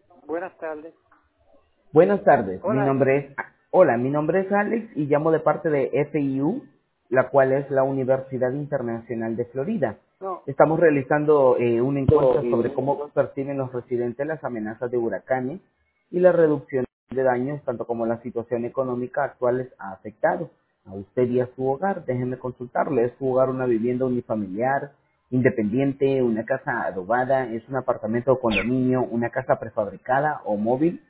Buenas tardes. Buenas tardes, Hola. hola, mi nombre es Alex y llamo de parte de FIU, la cual es la Universidad Internacional de Florida. No, Estamos realizando una encuesta sobre cómo perciben los residentes las amenazas de huracanes y la reducción de daños, tanto como la situación económica actual les ha afectado a usted y a su hogar. Déjenme consultarle, ¿es su hogar una vivienda unifamiliar, independiente, una casa adobada, es un apartamento o condominio, una casa prefabricada o móvil?